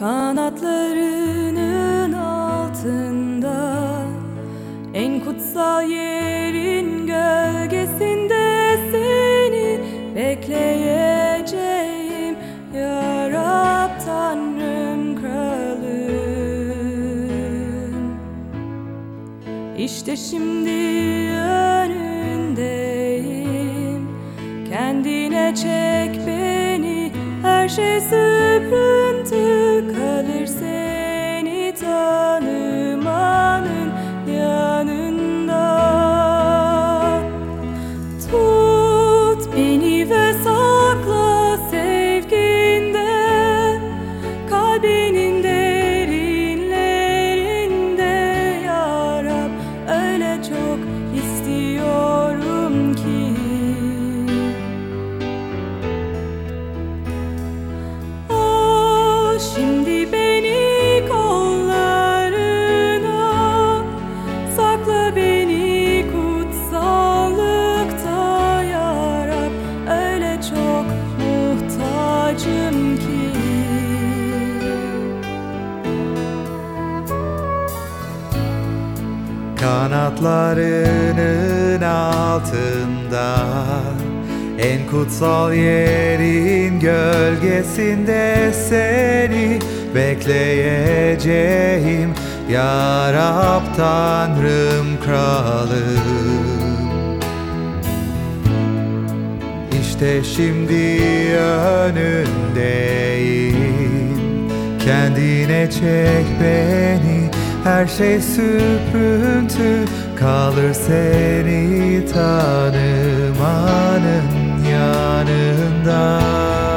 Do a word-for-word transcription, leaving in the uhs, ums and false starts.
Kanatlarının altında, en kutsal yerin gölgesinde seni bekleyeceğim ya Rab, Tanrım, Kralım. İşte şimdi önündeyim, kendine çek beni, her şey süprüntü kalır seni tanımanın yanında. Tut beni ve sakla sevginde, kalbinin derinlerinde ya Rab, öyle çok istiyorum ki. Şimdi beni kollarına, sakla beni kutsallıkta ya Rab, öyle çok muhtacım ki. Kanatlarının altında, en kutsal yerin gölgesinde seni bekleyeceğim ya Rab, Tanrım, Kralım. İşte şimdi önündeyim, kendine çek beni, her şey süprüntü kalır seni tanımanın yanında.